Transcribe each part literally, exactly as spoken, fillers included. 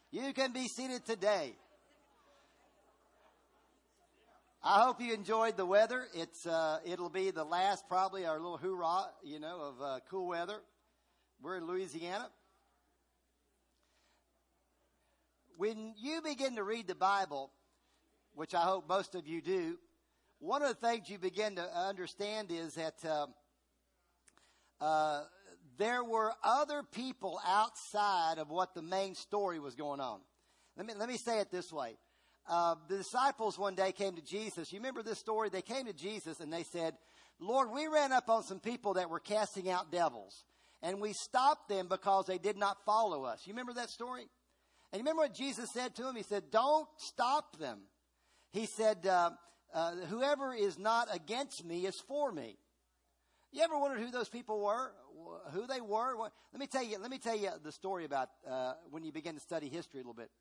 You can be seated today. I hope you enjoyed the weather. It's uh, it'll be the last, probably, our little hoorah, you know, of uh, cool weather. We're in Louisiana. When you begin to read the Bible, which I hope most of you do, one of the things you begin to understand is that uh, uh, there were other people outside of what the main story was going on. Let me let me say it this way. Uh, the disciples one day came to Jesus. You remember this story? They came to Jesus and they said, Lord, we ran up on some people that were casting out devils, and we stopped them because they did not follow us. You remember that story? And you remember what Jesus said to them? He said, don't stop them. He said, uh, uh, whoever is not against me is for me. You ever wondered who those people were? Who they were? Let me tell you, let me tell you the story about uh, when you begin to study history a little bit.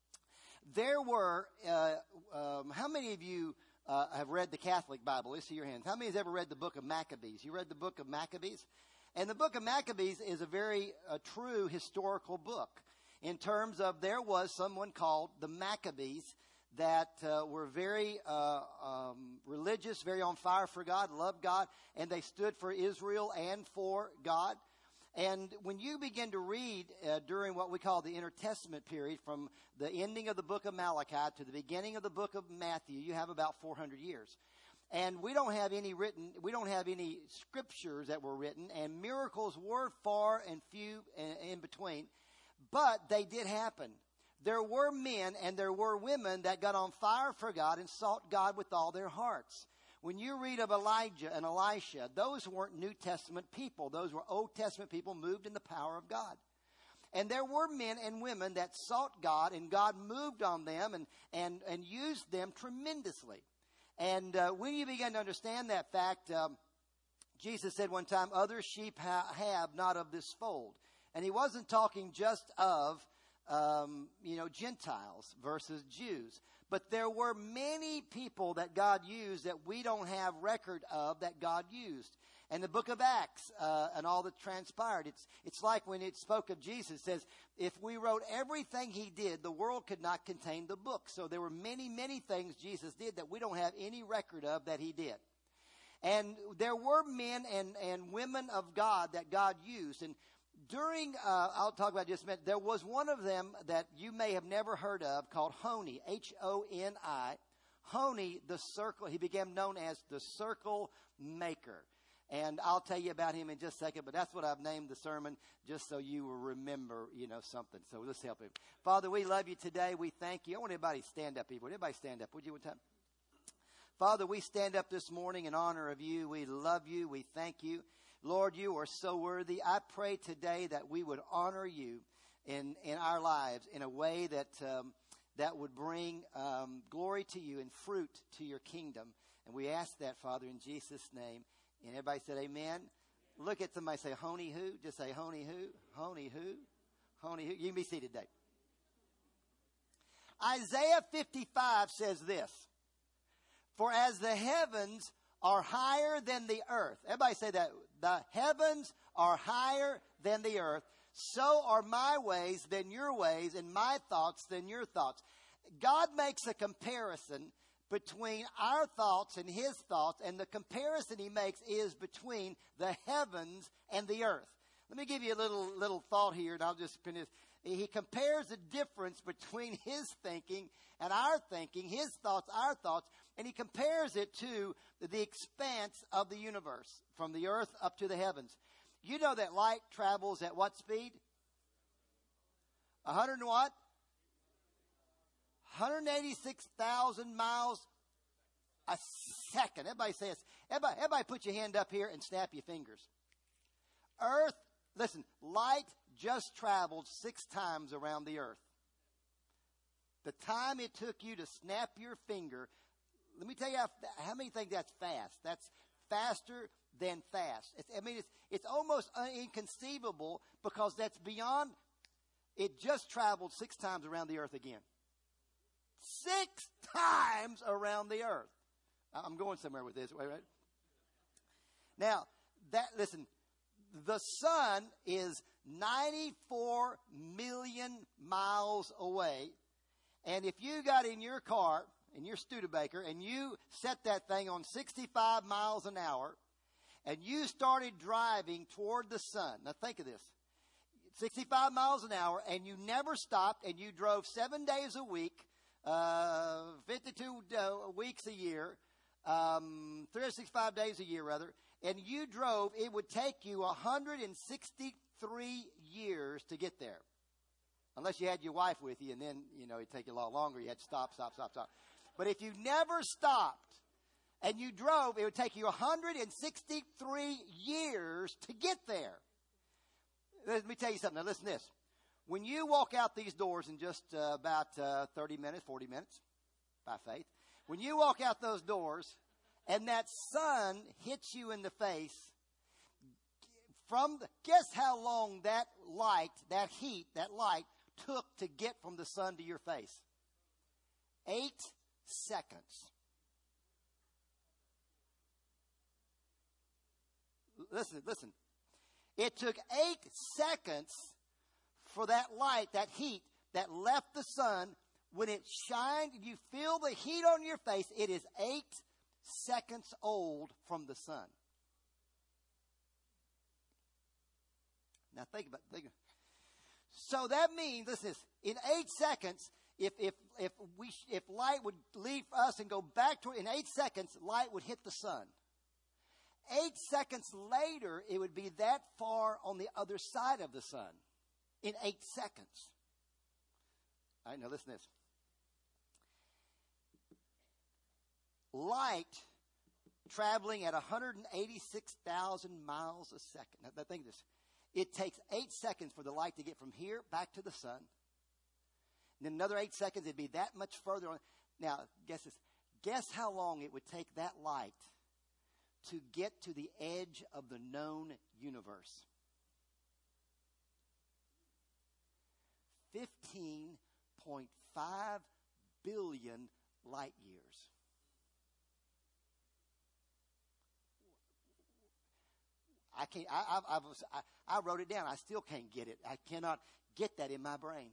There were, uh, um, how many of you uh, have read the Catholic Bible? Let's see your hands. How many has ever read the book of Maccabees? You read the book of Maccabees? And the book of Maccabees is a very uh, true historical book in terms of there was someone called the Maccabees that uh, were very uh, um, religious, very on fire for God, loved God, and they stood for Israel and for God. And when you begin to read uh, during what we call the intertestament period, from the ending of the book of Malachi to the beginning of the book of Matthew, you have about four hundred years. And we don't have any written, we don't have any scriptures that were written, and miracles were far and few in, in between, but they did happen. There were men and there were women that got on fire for God and sought God with all their hearts. When you read of Elijah and Elisha, those weren't New Testament people. Those were Old Testament people moved in the power of God. And there were men and women that sought God, and God moved on them and, and, and used them tremendously. And uh, when you begin to understand that fact, um, Jesus said one time, other sheep ha- have not of this fold. And he wasn't talking just of Um, you know, Gentiles versus Jews. But there were many people that God used that we don't have record of that God used. And the book of Acts uh, and all that transpired, it's it's like when it spoke of Jesus, it says, if we wrote everything he did, the world could not contain the book. So there were many, many things Jesus did that we don't have any record of that he did. And there were men and, and women of God that God used. And During, uh, I'll talk about just a minute, there was one of them that you may have never heard of called Honi, H O N I. Honi, the circle, he became known as the circle maker. And I'll tell you about him in just a second, but that's what I've named the sermon, just so you will remember, you know, something. So let's help him. Father, we love you today. We thank you. I want everybody to stand up, people. Everybody stand up. Would you one time? Father, we stand up this morning in honor of you. We love you. We thank you. Lord, you are so worthy. I pray today that we would honor you in, in our lives in a way that um, that would bring um, glory to you and fruit to your kingdom. And we ask that, Father, in Jesus' name. And everybody said amen. Look at somebody, say, Honi who? Just say, Honi who? Honi who? Honi who? You can be seated today. Isaiah fifty-five says this, for as the heavens are higher than the earth. Everybody say that. The heavens are higher than the earth. So are my ways than your ways, and my thoughts than your thoughts. God makes a comparison between our thoughts and his thoughts, and the comparison he makes is between the heavens and the earth. Let me give you a little little thought here, and I'll just finish. He compares the difference between his thinking and our thinking, his thoughts, our thoughts, and he compares it to the expanse of the universe, from the earth up to the heavens. You know that light travels at what speed? one hundred and what? one hundred eighty-six thousand miles a second. Everybody says, everybody, everybody put your hand up here and snap your fingers. Earth, listen, light just traveled six times around the earth. The time it took you to snap your finger, let me tell you how, how many think that's fast. That's faster than fast. It's, I mean, it's, it's almost inconceivable because that's beyond, it just traveled six times around the earth again. Six times around the earth. I'm going somewhere with this, right? Now, that, listen, the sun is ninety-four million miles away. And if you got in your car, in your Studebaker, and you set that thing on sixty-five miles an hour, and you started driving toward the sun. Now think of this. sixty-five miles an hour, and you never stopped, and you drove seven days a week, uh, fifty-two uh, weeks a year, um, three hundred sixty-five days a year, rather, and you drove, it would take you one hundred sixty-three years to get there. Unless you had your wife with you, and then, you know, it'd take you a lot longer. You had to stop, stop, stop, stop. But if you never stopped and you drove, it would take you one hundred sixty-three years to get there. Let me tell you something. Now, listen to this. When you walk out these doors in just uh, about uh, thirty minutes, forty minutes, by faith, when you walk out those doors and that sun hits you in the face, from the, guess how long that light, that heat, that light took to get from the sun to your face? Eight seconds. Listen, listen. It took eight seconds for that light, that heat that left the sun. When it shined, you feel the heat on your face. It is eight seconds old from the sun. Now think about think. So that means, listen, in eight seconds, if if if we if light would leave us and go back to it, in eight seconds, light would hit the sun. Eight seconds later, it would be that far on the other side of the sun. In eight seconds. All right, now listen to this. Light traveling at one hundred eighty-six thousand miles a second. Now think of this. It takes eight seconds for the light to get from here back to the sun. And then another eight seconds, it'd be that much further on. Now, guess this. Guess how long it would take that light to get to the edge of the known universe? fifteen point five billion light years. I can't. I, I, I, I wrote it down. I still can't get it. I cannot get that in my brain.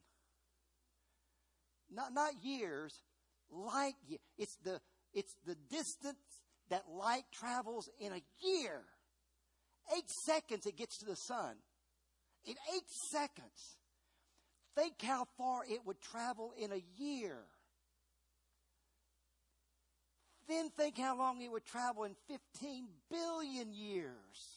Not not years, light year. It's the it's the distance that light travels in a year. Eight seconds it gets to the sun. In eight seconds, think how far it would travel in a year. Then think how long it would travel in fifteen billion years.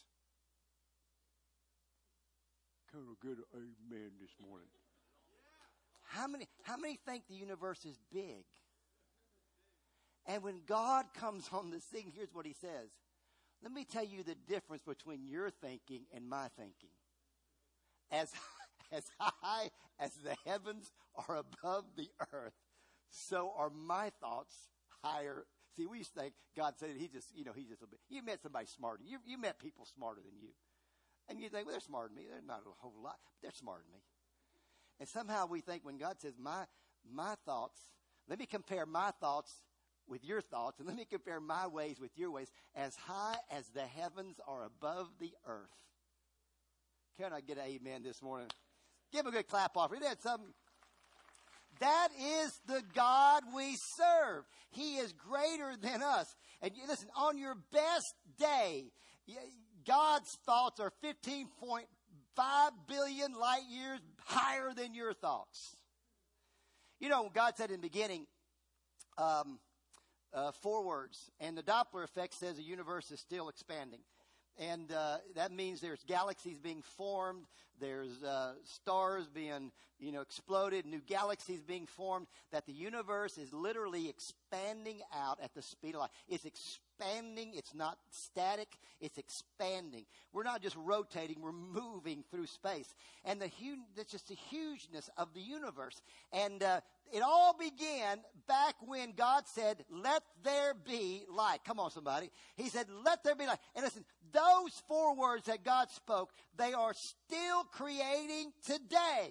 Kind of good amen this morning. How many, how many think the universe is big? And when God comes on the scene, here's what he says. Let me tell you the difference between your thinking and my thinking. As, as high as the heavens are above the earth, so are my thoughts higher. See, we used to think God said he just, you know, he just a bit. You met somebody smarter. You, you met people smarter than you. And you think, well, they're smarter than me. They're not a whole lot, but they're smarter than me. And somehow we think when God says, my, my thoughts, let me compare my thoughts with your thoughts, and let me compare my ways with your ways, as high as the heavens are above the earth. Can I get an amen this morning? Give him a good clap off. Isn't that something? That is the God we serve. He is greater than us. And you, listen, on your best day, God's thoughts are fifteen point five billion light years higher than your thoughts. You know, God said in the beginning, um, uh, four words. And the Doppler effect says the universe is still expanding. And uh, that means there's galaxies being formed. There's uh, stars being, you know, exploded. New galaxies being formed. That the universe is literally expanding out at the speed of light. It's expanding. It's not static. It's expanding. We're not just rotating. We're moving through space. And the hu- that's just the hugeness of the universe. And uh, it all began back when God said, let there be light. Come on, somebody. He said, let there be light. And listen, those four words that God spoke, they are still creating today.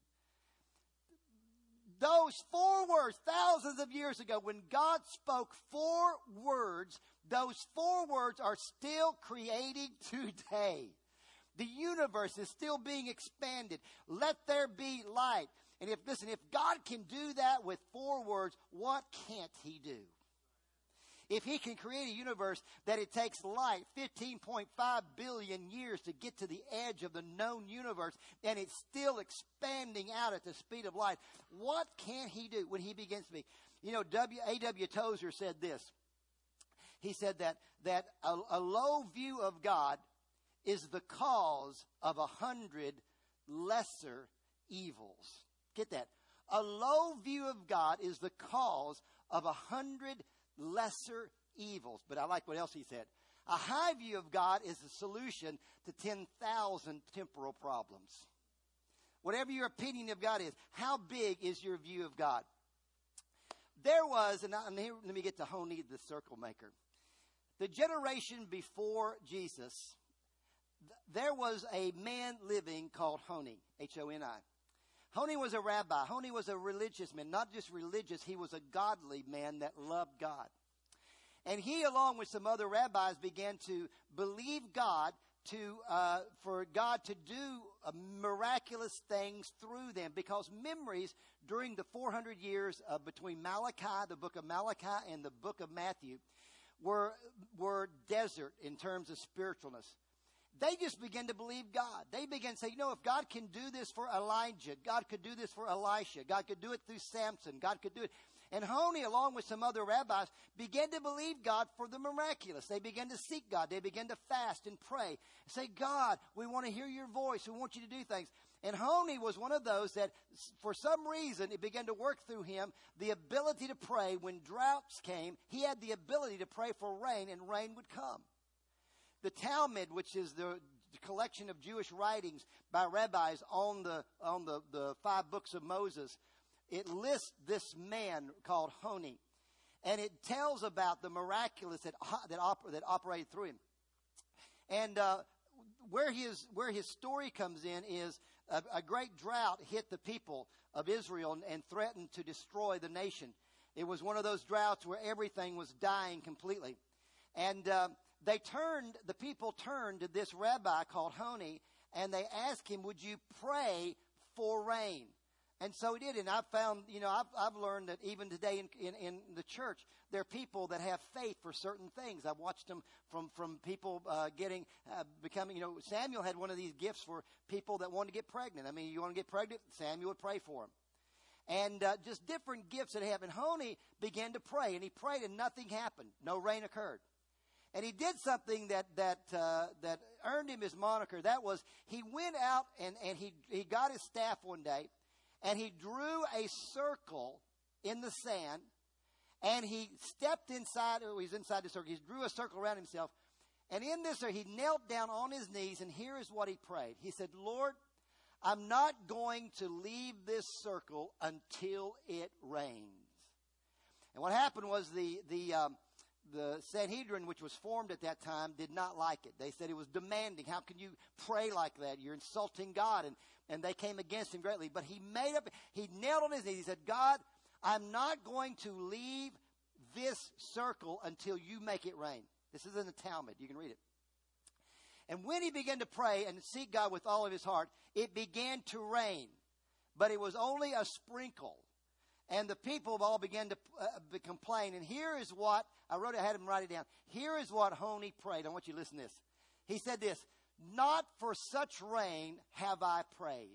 Those four words, thousands of years ago, when God spoke four words, those four words are still creating today. The universe is still being expanded. Let there be light. And if, listen, if God can do that with four words, what can't he do? If he can create a universe that it takes light fifteen point five billion years to get to the edge of the known universe, and it's still expanding out at the speed of light, what can he do when he begins to be? You know, W. A W. Tozer said this. He said that, that a, a low view of God is the cause of a hundred lesser evils. Get that? A low view of God is the cause of a hundred lesser evils. But I like what else he said. A high view of God is the solution to ten thousand temporal problems. Whatever your opinion of God is, how big is your view of God? There was, and, I, and here, let me get to Honi the circle maker. The generation before Jesus, th- there was a man living called Honi, H O N I. Honi was a rabbi. Honi was a religious man. Not just religious, he was a godly man that loved God. And he, along with some other rabbis, began to believe God to uh, for God to do uh, miraculous things through them, because memories during the four hundred years uh, between Malachi, the book of Malachi, and the book of Matthew were were desert in terms of spiritualness. They just began to believe God. They began to say, you know, if God can do this for Elijah, God could do this for Elisha, God could do it through Samson, God could do it. And Honi, along with some other rabbis, began to believe God for the miraculous. They began to seek God. They began to fast and pray. Say, God, we want to hear your voice. We want you to do things. And Honi was one of those that, for some reason, it began to work through him, the ability to pray. When droughts came, he had the ability to pray for rain, and rain would come. The Talmud, which is the collection of Jewish writings by rabbis on the on the, the five books of Moses, it lists this man called Honi, and it tells about the miraculous that that, oper, that operated through him. And uh, where his where his story comes in is a, a great drought hit the people of Israel and, and threatened to destroy the nation. It was one of those droughts where everything was dying completely, and uh, They turned, the people turned to this rabbi called Honi, and they asked him, would you pray for rain? And so he did. And I've found, you know, I've, I've learned that even today in, in, in the church, there are people that have faith for certain things. I've watched them from, from people uh, getting, uh, becoming, you know, Samuel had one of these gifts for people that wanted to get pregnant. I mean, you want to get pregnant? Samuel would pray for them. And uh, just different gifts that have. And Honi began to pray, and he prayed, and nothing happened. No rain occurred. And he did something that that uh, that earned him his moniker. That was, he went out and, and he, he got his staff one day, and he drew a circle in the sand, and he stepped inside, or he's inside the circle, he drew a circle around himself, and in this, he knelt down on his knees, and here is what he prayed. He said, Lord, I'm not going to leave this circle until it rains. And what happened was the the um, the Sanhedrin, which was formed at that time, did not like it. They said it was demanding. How can you pray like that? You're insulting God. And, and they came against him greatly. But he made up, he knelt on his knees. He said, God, I'm not going to leave this circle until you make it rain. This is in the Talmud. You can read it. And when he began to pray and seek God with all of his heart, it began to rain. But it was only a sprinkle. And the people all began to uh, complain. And here is what, I wrote it, I had him write it down. Here is what Honi prayed. I want you to listen to this. He said this, not for such rain have I prayed.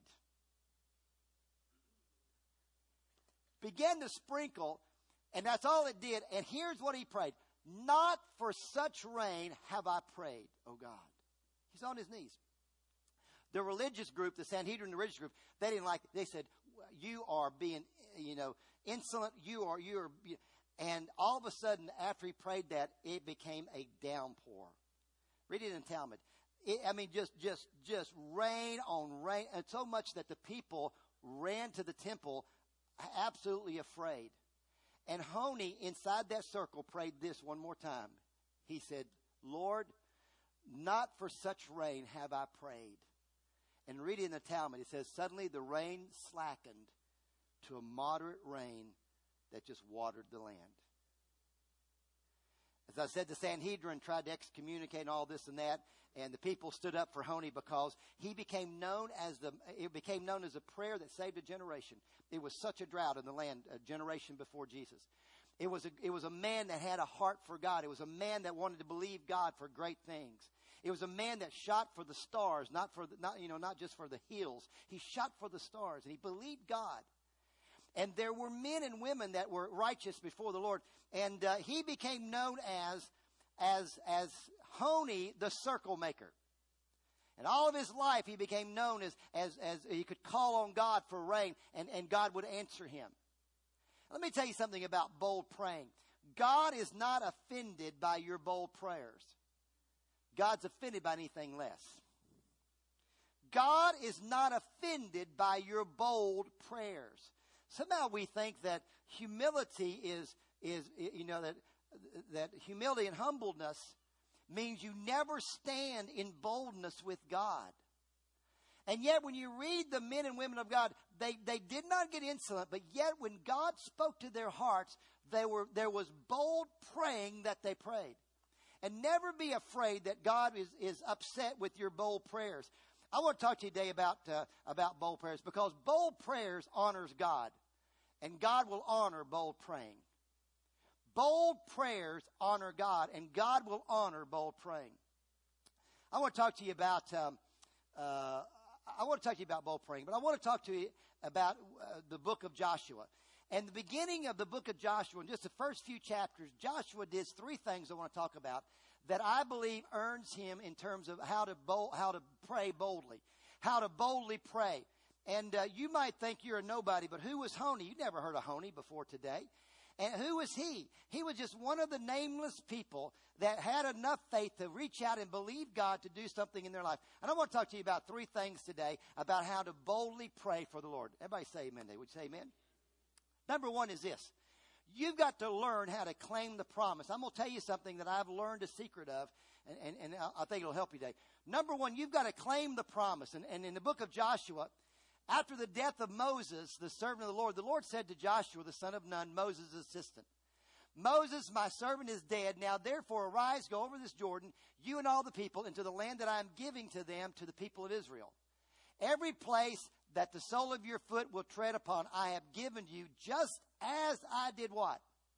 Began to sprinkle, and that's all it did. And here's what he prayed. Not for such rain have I prayed, oh God. He's on his knees. The religious group, the Sanhedrin, the religious group, they didn't like it. They said, you are being, you know, insolent. You are, you are. And all of a sudden, after he prayed that, it became a downpour. Read it in Talmud. It, I mean, just, just, just rain on rain. And so much that the people ran to the temple absolutely afraid. And Honi, inside that circle, prayed this one more time. He said, Lord, not for such rain have I prayed. And reading in the Talmud, it says, suddenly the rain slackened to a moderate rain that just watered the land. As I said, the Sanhedrin tried to excommunicate all this and that, and the people stood up for Honi because he became known as the it became known as a prayer that saved a generation. It was such a drought in the land a generation before Jesus. It was a, it was a man that had a heart for God. It was a man that wanted to believe God for great things. It was a man that shot for the stars, not for the, not you know not just for the hills. He shot for the stars, and he believed God. And there were men and women that were righteous before the Lord, and uh, he became known as as as Honi, the circle maker. And all of his life, he became known as as as he could call on God for rain, and and God would answer him. Let me tell you something about bold praying. God is not offended by your bold prayers. God's offended by anything less. God is not offended by your bold prayers. Somehow we think that humility is, is you know, that, that humility and humbleness means you never stand in boldness with God. And yet when you read the men and women of God, they, they did not get insolent, but yet when God spoke to their hearts, they were, there was bold praying that they prayed. And never be afraid that God is, is upset with your bold prayers. I want to talk to you today about, uh, about bold prayers, because bold prayers honors God. And God will honor bold praying. Bold prayers honor God, and God will honor bold praying. I want to talk to you about um, uh, I want to talk to you about bold praying, but I want to talk to you about uh, the book of Joshua. And the beginning of the book of Joshua, in just the first few chapters, Joshua did three things I want to talk about that I believe earns him in terms of how to bold, how to pray boldly, how to boldly pray. And uh, you might think you're a nobody, but who was Honi? You never heard of Honi before today. And who was he? He was just one of the nameless people that had enough faith to reach out and believe God to do something in their life. And I want to talk to you about three things today about how to boldly pray for the Lord. Everybody say amen. Would you say amen? Number one is this. You've got to learn how to claim the promise. I'm going to tell you something that I've learned a secret of, and, and, and I think it'll help you today. Number one, you've got to claim the promise. And, and in the book of Joshua, after the death of Moses, the servant of the Lord, the Lord said to Joshua, the son of Nun, Moses' assistant, Moses, my servant, is dead. Now therefore arise, go over this Jordan, you and all the people, into the land that I am giving to them, to the people of Israel. Every place that the sole of your foot will tread upon, I have given you, just as I did what?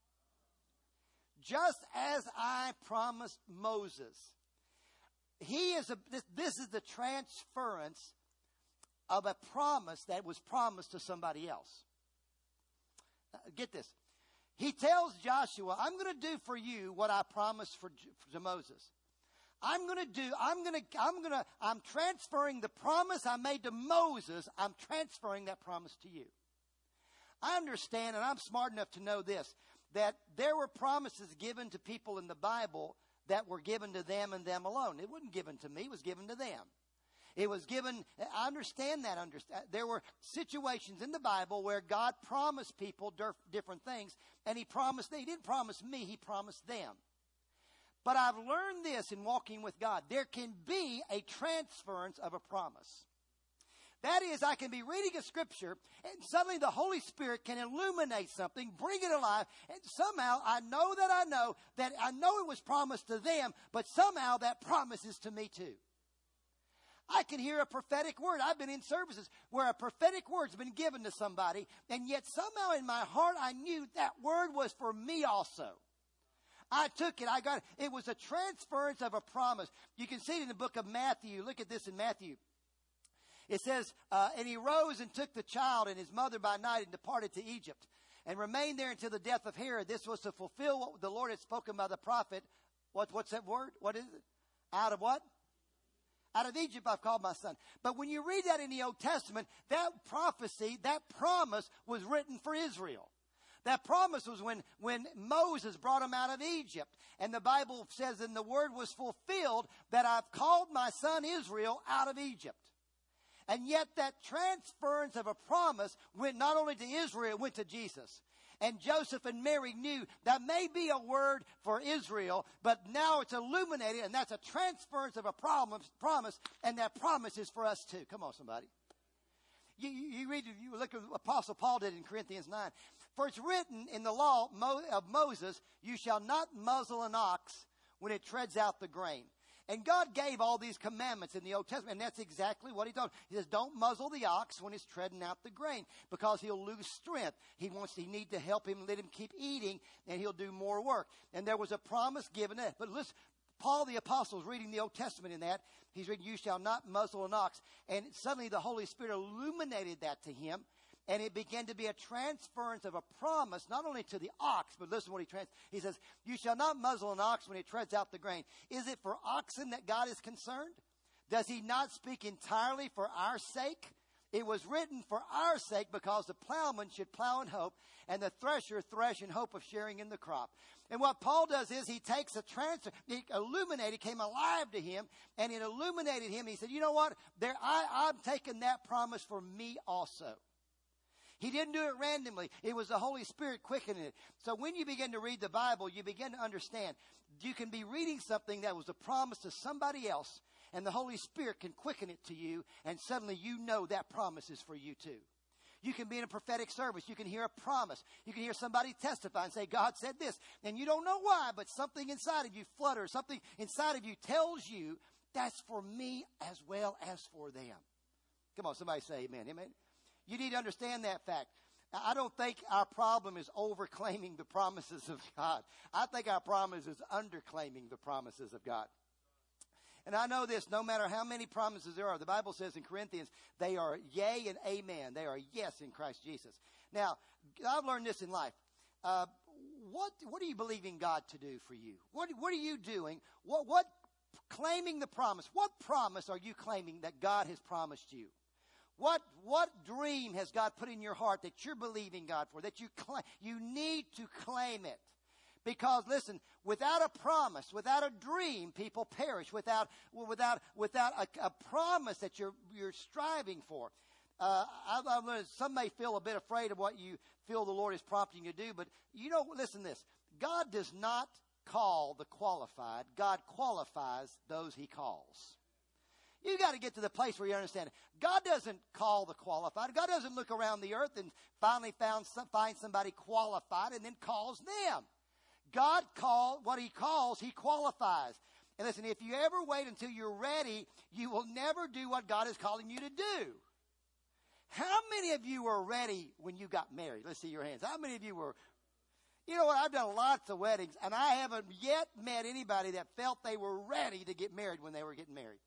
Just as I promised Moses. He is a, this, this is the transference of a promise that was promised to somebody else. Uh, get this. He tells Joshua, I'm going to do for you what I promised for, for to Moses. I'm going to do, I'm going to, I'm going to, I'm transferring the promise I made to Moses. I'm transferring that promise to you. I understand, and I'm smart enough to know this, that there were promises given to people in the Bible that were given to them and them alone. It wasn't given to me, it was given to them. It was given, I understand that. There were situations in the Bible where God promised people different things, and he promised, he didn't promise me, he promised them. But I've learned this in walking with God. There can be a transference of a promise. That is, I can be reading a scripture, and suddenly the Holy Spirit can illuminate something, bring it alive, and somehow I know that I know that I know it was promised to them, but somehow that promise is to me too. I can hear a prophetic word. I've been in services where a prophetic word's been given to somebody, and yet somehow in my heart I knew that word was for me also. I took it. I got it. It was a transference of a promise. You can see it in the book of Matthew. Look at this in Matthew. It says, uh, and he rose and took the child and his mother by night and departed to Egypt and remained there until the death of Herod. This was to fulfill what the Lord had spoken by the prophet. What, what's that word? What is it? Out of what? Out of Egypt I've called my son. But when you read that in the Old Testament, that prophecy, that promise was written for Israel. That promise was when, when Moses brought him out of Egypt. And the Bible says, and the word was fulfilled that I've called my son Israel out of Egypt. And yet that transference of a promise went not only to Israel, it went to Jesus. And Joseph and Mary knew that may be a word for Israel, but now it's illuminated, and that's a transference of a promise, promise, and that promise is for us too. Come on, somebody. You, you, you read, you look at what Apostle Paul did in Corinthians nine. For it's written in the law of Moses, you shall not muzzle an ox when it treads out the grain. And God gave all these commandments in the Old Testament, and that's exactly what he told. He says, don't muzzle the ox when it's treading out the grain, because he'll lose strength. He wants, he need to help him, let him keep eating, and he'll do more work. And there was a promise given it. But listen, Paul the Apostle is reading the Old Testament in that. He's reading, you shall not muzzle an ox. And suddenly the Holy Spirit illuminated that to him. And it began to be a transference of a promise, not only to the ox, but listen to what he trans. He says, you shall not muzzle an ox when it treads out the grain. Is it for oxen that God is concerned? Does he not speak entirely for our sake? It was written for our sake, because the plowman should plow in hope, and the thresher thresh in hope of sharing in the crop. And what Paul does is he takes a transfer, he illuminated, came alive to him, and it illuminated him. He said, you know what? There, I, I'm taking that promise for me also. He didn't do it randomly. It was the Holy Spirit quickening it. So when you begin to read the Bible, you begin to understand. You can be reading something that was a promise to somebody else, and the Holy Spirit can quicken it to you, and suddenly you know that promise is for you too. You can be in a prophetic service. You can hear a promise. You can hear somebody testify and say, God said this. And you don't know why, but something inside of you flutters. Something inside of you tells you that's for me as well as for them. Come on, somebody say amen. Amen. You need to understand that fact. I don't think our problem is overclaiming the promises of God. I think our problem is underclaiming the promises of God. And I know this, no matter how many promises there are, the Bible says in Corinthians, they are yea and amen. They are yes in Christ Jesus. Now, I've learned this in life. Uh, what, what are you believing God to do for you? What, what are you doing? What, what, claiming the promise. What promise are you claiming that God has promised you? What, what dream has God put in your heart that you're believing God for, that you claim? You need to claim it. Because, listen, without a promise, without a dream, people perish. Without, without, without a, a promise that you're, you're striving for. Uh, I, I learned, some may feel a bit afraid of what you feel the Lord is prompting you to do. But, you know, listen to this. God does not call the qualified. God qualifies those he calls. You got to get to the place where you understand it. God doesn't call the qualified. God doesn't look around the earth and finally found some, find somebody qualified and then calls them. God call what he calls, he qualifies. And listen, if you ever wait until you're ready, you will never do what God is calling you to do. How many of you were ready when you got married? Let's see your hands. How many of you were? You know what? I've done lots of weddings, and I haven't yet met anybody that felt they were ready to get married when they were getting married.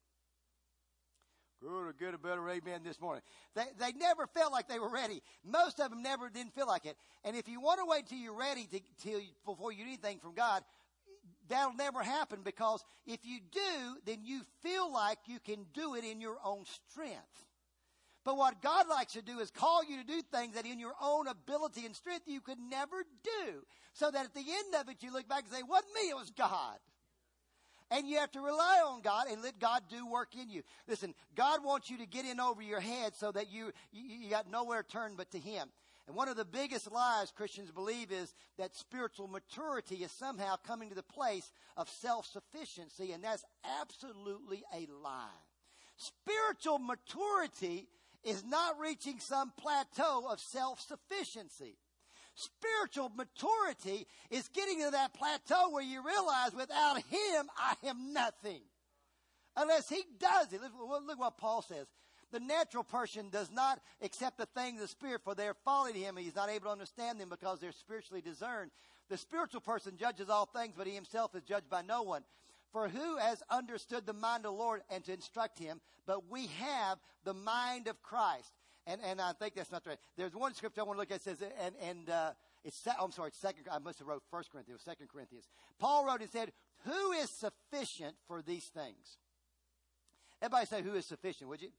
Good, good, a better amen this morning. They, they never felt like they were ready. Most of them never didn't feel like it. And if you want to wait till you're ready to, till, before you do anything from God, that'll never happen, because if you do, then you feel like you can do it in your own strength. But what God likes to do is call you to do things that in your own ability and strength you could never do. So that at the end of it, you look back and say, it wasn't me, it was God. And you have to rely on God and let God do work in you. Listen, God wants you to get in over your head so that you, you, you got nowhere to turn but to him. And one of the biggest lies Christians believe is that spiritual maturity is somehow coming to the place of self-sufficiency, and that's absolutely a lie. Spiritual maturity is not reaching some plateau of self-sufficiency. Spiritual maturity is getting to that plateau where you realize without him, I am nothing. Unless he does it. Look, look what Paul says. The natural person does not accept the things of the Spirit, for they are folly to him, and he's not able to understand them because they're spiritually discerned. The spiritual person judges all things, but he himself is judged by no one. For who has understood the mind of the Lord and to instruct him? But we have the mind of Christ. And, and I think that's not right. There's one scripture I want to look at. It says, and, and uh, it's, oh, I'm sorry, it's second, I must have wrote First Corinthians, Second Corinthians. Paul wrote and said, who is sufficient for these things? Everybody say, who is sufficient, would you?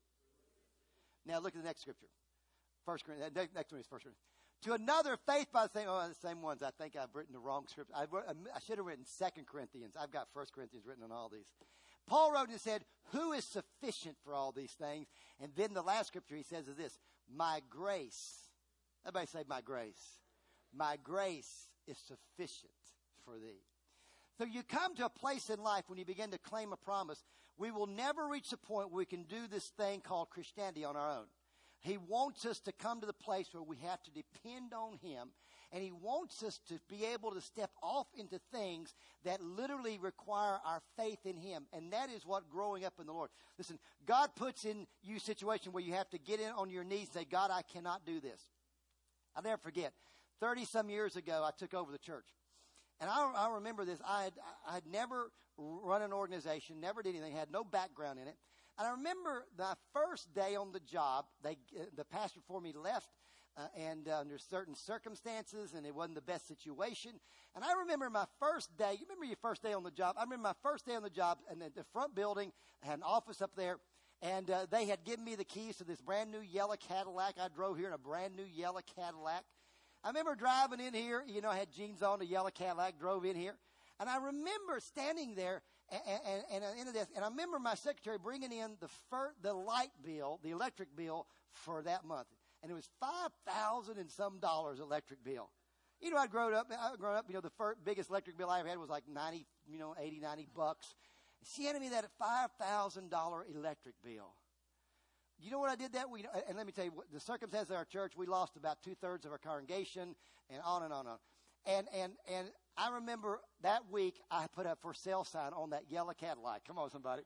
Now look at the next scripture. First Corinthians, next one is First Corinthians. To another, faith by the same, oh, the same ones. I think I've written the wrong scripture. I, wrote, I should have written Second Corinthians. I've got First Corinthians written on all these. Paul wrote and said, who is sufficient for all these things? And then the last scripture he says is this, my grace. Everybody say, my grace. My grace is sufficient for thee. So you come to a place in life when you begin to claim a promise, we will never reach the point where we can do this thing called Christianity on our own. He wants us to come to the place where we have to depend on Him. And He wants us to be able to step off into things that literally require our faith in Him. And that is what growing up in the Lord. Listen, God puts in you a situation where you have to get in on your knees and say, God, I cannot do this. I'll never forget. thirty-some years ago, I took over the church. And I, I remember this. I had, I had never run an organization, never did anything, had no background in it. And I remember the first day on the job, they, uh, the pastor before me left. Uh, and uh, under certain circumstances, and it wasn't the best situation. And I remember my first day. You remember your first day on the job? I remember my first day on the job, and the, the front building had an office up there, and uh, they had given me the keys to this brand new yellow Cadillac. I drove here in a brand new yellow Cadillac. I remember driving in here. You know, I had jeans on, a yellow Cadillac, drove in here. And I remember standing there and, and, and, and, into this, and I remember my secretary bringing in the, fir- the light bill, the electric bill for that month. And it was five thousand and some dollars electric bill. You know, I'd grown up, I'd grown up, you know, the first, biggest electric bill I ever had was like ninety, you know, eighty, ninety bucks. She handed me that five thousand dollars electric bill. You know what I did that week? And let me tell you, the circumstances of our church, we lost about two-thirds of our congregation, and on and on and on. And, and, and I remember that week, I put a for sale sign on that yellow Cadillac. Come on, somebody.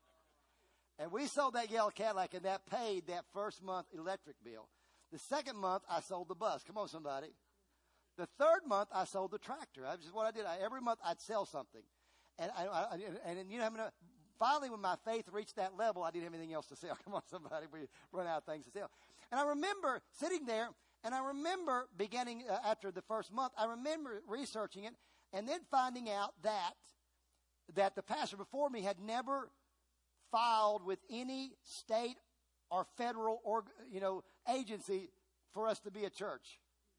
And we sold that yellow Cadillac, and that paid that first month electric bill. The second month, I sold the bus. Come on, somebody. The third month, I sold the tractor. That's just what I did. I, every month, I'd sell something. And, I, I, and, and you know, I mean, finally, when my faith reached that level, I didn't have anything else to sell. Come on, somebody. We run out of things to sell. And I remember sitting there, and I remember beginning uh, after the first month, I remember researching it, and then finding out that, that the pastor before me had never filed with any state or federal or, you know, agency for us to be a church.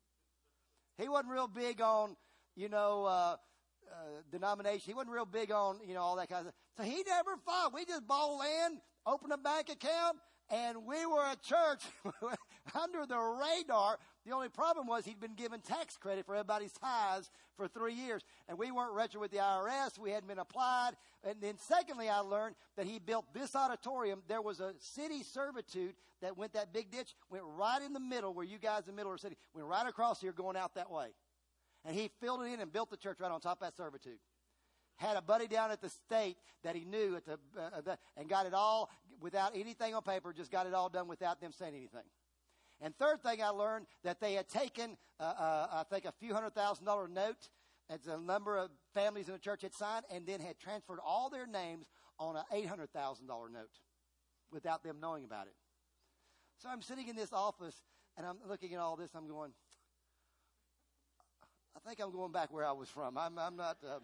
He wasn't real big on, you know, uh, uh, denomination. He wasn't real big on, you know, all that kind of stuff. So he never filed. We just bought land, opened a bank account, and we were a church under the radar. The only problem was he'd been given tax credit for everybody's tithes for three years. And we weren't registered with the I R S. We hadn't been applied. And then secondly, I learned that he built this auditorium. There was a city servitude that went that big ditch, went right in the middle where you guys in the middle of the city, went right across here going out that way. And he filled it in and built the church right on top of that servitude. Had a buddy down at the state that he knew at the, uh, the and got it all without anything on paper, just got it all done without them saying anything. And third thing I learned, that they had taken, uh, uh, I think, a few hundred thousand dollar note, as a number of families in the church had signed, and then had transferred all their names on an eight hundred thousand dollar note without them knowing about it. So I'm sitting in this office, and I'm looking at all this. I'm going, I think I'm going back where I was from. I'm, I'm not. Um,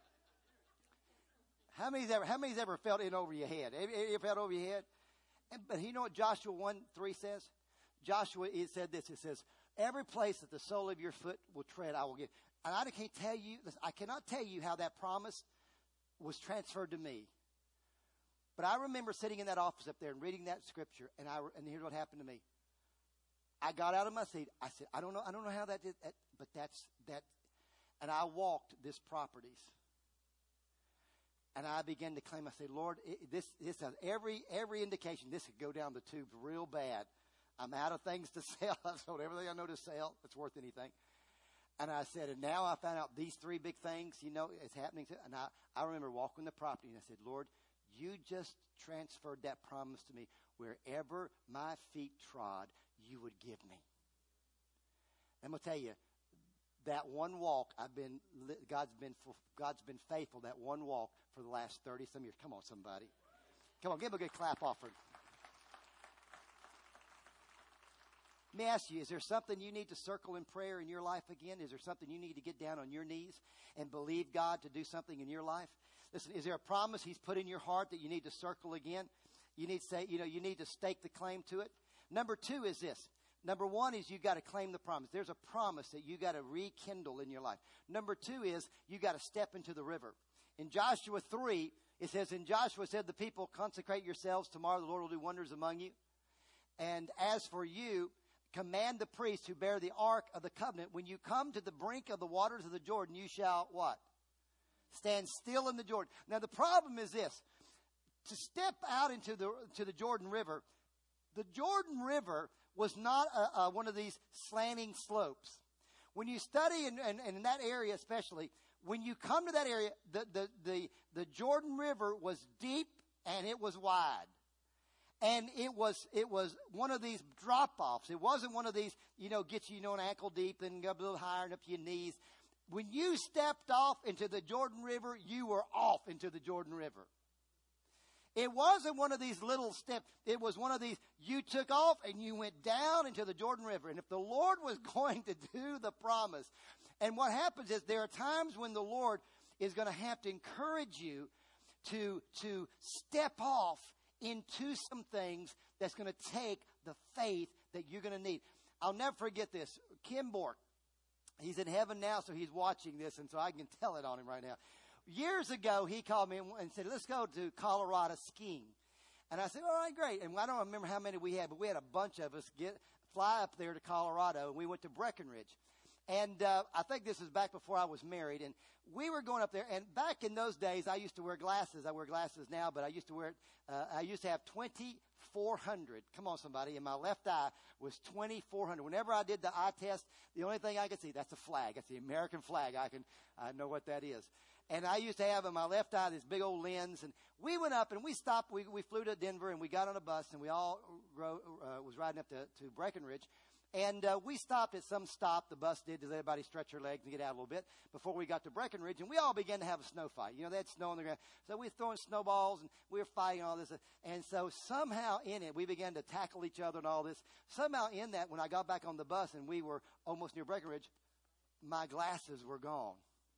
how many's ever? How many's ever felt in over your head? Have you ever felt over your head? And, but you know what Joshua one three says? Joshua, it said this. It says, "Every place that the sole of your foot will tread, I will give." And I can't tell you. I cannot tell you how that promise was transferred to me. But I remember sitting in that office up there and reading that scripture, and I and here's what happened to me. I got out of my seat. I said, "I don't know. I don't know how that did that, but that's that." And I walked this properties. And I began to claim. I said, "Lord, it, this this has every every indication this could go down the tubes real bad. I'm out of things to sell. I've sold everything I know to sell that's worth anything." And I said, and now I found out these three big things, you know, it's happening. To, and I, I remember walking the property, and I said, "Lord, you just transferred that promise to me. Wherever my feet trod, you would give me." I'm going to tell you, that one walk, I've been, God's been, God's been faithful, that one walk for the last thirty some years. Come on, somebody. Come on, give him a good clap offering. Let me ask you, is there something you need to circle in prayer in your life again? Is there something you need to get down on your knees and believe God to do something in your life? Listen, is there a promise He's put in your heart that you need to circle again? You need to say, you know, you need to stake the claim to it. Number two is this. Number one is you got to claim the promise. There's a promise that you got to rekindle in your life. Number two is you got to step into the river. In Joshua three, it says, "And Joshua said, the people, consecrate yourselves. Tomorrow the Lord will do wonders among you. And as for you, command the priests who bear the ark of the covenant, when you come to the brink of the waters of the Jordan, you shall" what? "Stand still in the Jordan." Now the problem is this. To step out into the to the Jordan River, the Jordan River was not a, a, one of these slanting slopes. When you study, and in, in, in that area especially, when you come to that area, the, the, the, the Jordan River was deep and it was wide. And it was it was one of these drop-offs. It wasn't one of these, you know, get you, you know, an ankle deep and go a little higher and up to your knees. When you stepped off into the Jordan River, you were off into the Jordan River. It wasn't one of these little steps. It was one of these, you took off and you went down into the Jordan River. And if the Lord was going to do the promise, and what happens is there are times when the Lord is going to have to encourage you to, to step off into some things that's going to take the faith that you're going to need. I'll never forget this. Kim Bork, he's in heaven now, so he's watching this, and so I can tell it on him right now. Years ago, he called me and said, let's go to Colorado skiing. And I said, all right, great. And I don't remember how many we had, but we had a bunch of us get fly up there to Colorado, and we went to Breckenridge. And uh, I think this was back before I was married. And we were going up there. And back in those days, I used to wear glasses. I wear glasses now, but I used to wear it. Uh, I used to have twenty-four hundred. Come on, somebody. In my left eye was twenty-four hundred. Whenever I did the eye test, the only thing I could see, that's a flag. That's the American flag. I can I know what that is. And I used to have in my left eye this big old lens. And we went up and we stopped. We, we flew to Denver and we got on a bus and we all rode, uh, was riding up to, to Breckenridge. And uh, we stopped at some stop, the bus did, to let everybody stretch their legs and get out a little bit before we got to Breckenridge. And we all began to have a snow fight. You know, they had snow on the ground. So we were throwing snowballs and we were fighting all this. And so somehow in it, we began to tackle each other and all this. Somehow in that, when I got back on the bus and we were almost near Breckenridge, my glasses were gone.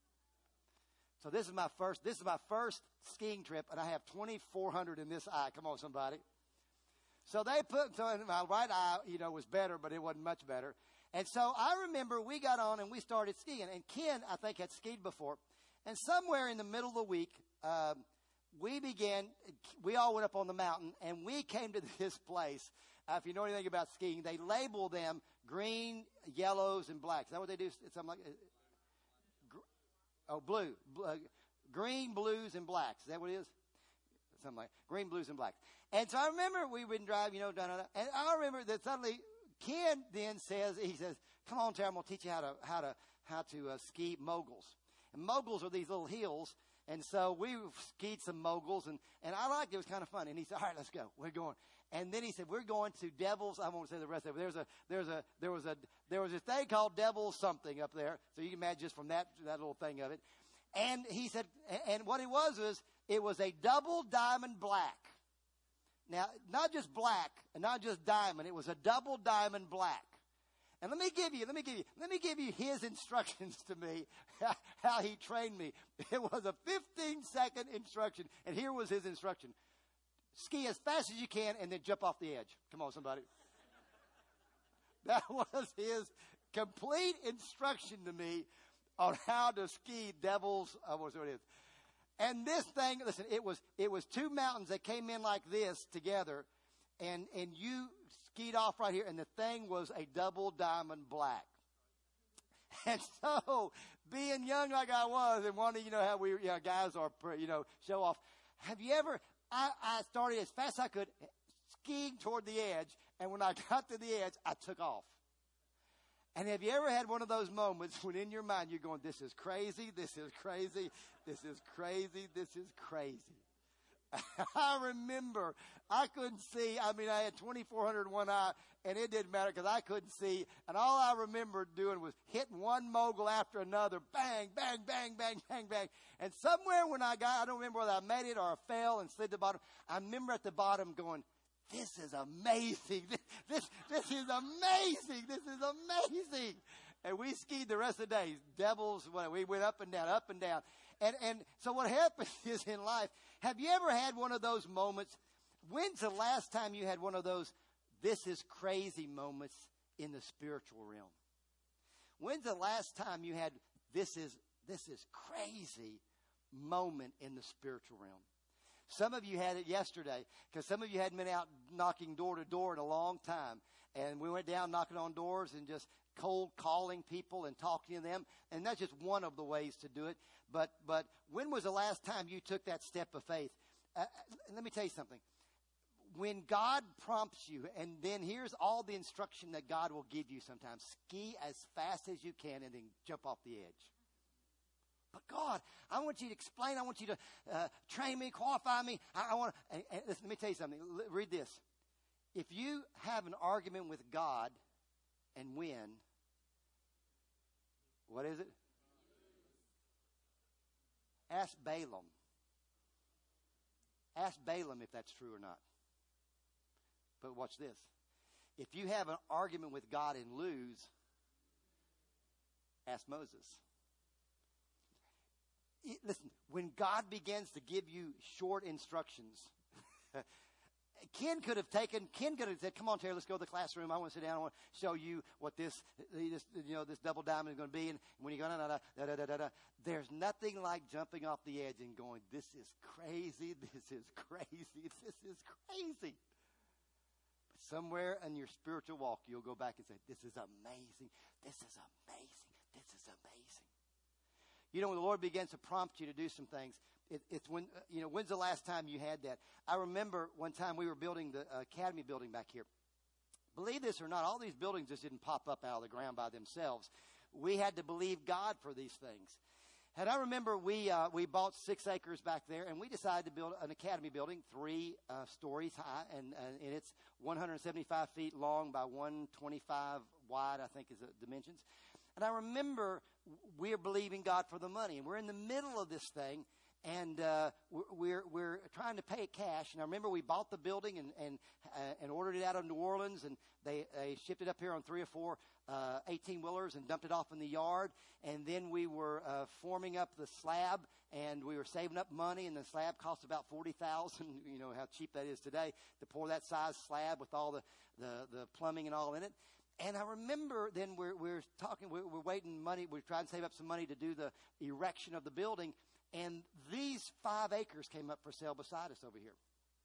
So this is my first, this is my first skiing trip, and I have twenty-four hundred in this eye. Come on, somebody. So they put, so my right eye, you know, was better, but it wasn't much better. And so I remember we got on and we started skiing. And Ken, I think, had skied before. And somewhere in the middle of the week, um, we began, we all went up on the mountain and we came to this place. Uh, if you know anything about skiing, they label them green, yellows, and blacks. Is that what they do? Something like uh, Oh, blue. Uh, green, blues, and blacks. Is that what it is? Something like green, blues, and blacks. And so I remember we would drive, you know, da, da, da, and I remember that suddenly Ken then says, he says, come on, Terry, I'm going to teach you how to, how to, how to uh, ski moguls. And moguls are these little hills. And so we skied some moguls, and, and I liked it. It was kind of fun. And he said, all right, let's go. We're going. And then he said, we're going to Devil's. I won't say the rest of it. There's a, there's a, there was a, there was a thing called Devil's something up there. So you can imagine just from that, that little thing of it. And he said, and what it was was, it was a double diamond black. Now, not just black and not just diamond. It was a double diamond black. And let me give you, let me give you, let me give you his instructions to me, how he trained me. It was a fifteen second instruction. And here was his instruction. Ski as fast as you can and then jump off the edge. Come on, somebody. That was his complete instruction to me on how to ski Devil's, uh, what's what it is. And this thing, listen, it was, it was two mountains that came in like this together, and, and you skied off right here, and the thing was a double diamond black. And so, being young like I was, and wanting, you know, how we, you know, guys are, you know, show off. Have you ever, I, I started as fast as I could, skiing toward the edge, and when I got to the edge, I took off. And have you ever had one of those moments when in your mind you're going, this is crazy, this is crazy, this is crazy, this is crazy. I remember I couldn't see. I mean, I had twenty-four hundred in one eye, and it didn't matter because I couldn't see. And all I remember doing was hitting one mogul after another, bang, bang, bang, bang, bang, bang. And somewhere when I got, I don't remember whether I made it or I fell and slid to the bottom. I remember at the bottom going, this is amazing. This, this, this is amazing. This is amazing. And we skied the rest of the day. Devils, we went up and down, up and down. And, and so what happens is in life, have you ever had one of those moments? When's the last time you had one of those, this is crazy moments in the spiritual realm? When's the last time you had, this is, this is crazy moment in the spiritual realm? Some of you had it yesterday because some of you hadn't been out knocking door to door in a long time. And we went down knocking on doors and just cold calling people and talking to them. And that's just one of the ways to do it. But but when was the last time you took that step of faith? Uh, let me tell you something. when God prompts you, and then here's all the instruction that God will give you sometimes. Ski as fast as you can and then jump off the edge. But God, I want you to explain. I want you to uh, train me, qualify me. I, I want to, and, and listen, let me tell you something. L- read this. If you have an argument with God and win, what is it? Ask Balaam. Ask Balaam if that's true or not. But watch this. If you have an argument with God and lose, ask Moses. It, listen, when God begins to give you short instructions, Ken could have taken, Ken could have said, come on, Terry, let's go to the classroom. I want to sit down. I want to show you what this, this you know, this double diamond is going to be. And when you go, da, da, da, da, da, da, da, there's nothing like jumping off the edge and going, this is crazy. This is crazy. This is crazy. But somewhere in your spiritual walk, you'll go back and say, this is amazing. This is amazing. This is amazing. You know, when the Lord begins to prompt you to do some things, it, it's when, uh, you know, when's the last time you had that? I remember one time we were building the uh, Academy building back here. Believe this or not, all these buildings just didn't pop up out of the ground by themselves. We had to believe God for these things. And I remember we uh, we bought six acres back there, and we decided to build an Academy building, three uh, stories high, and, uh, and it's one hundred seventy-five feet long by one twenty-five wide, I think is the dimensions. And I remember we're believing God for the money, and we're in the middle of this thing, and uh, we're we're trying to pay it cash. And I remember we bought the building and and uh, and ordered it out of New Orleans, and they, they shipped it up here on three or four uh, eighteen-wheelers and dumped it off in the yard. And then we were uh, forming up the slab, and we were saving up money, and the slab cost about forty thousand dollars. You know how cheap that is today to pour that size slab with all the, the, the plumbing and all in it. And I remember then we're, we're talking, we're, we're waiting money, we're trying to save up some money to do the erection of the building. And these five acres came up for sale beside us over here.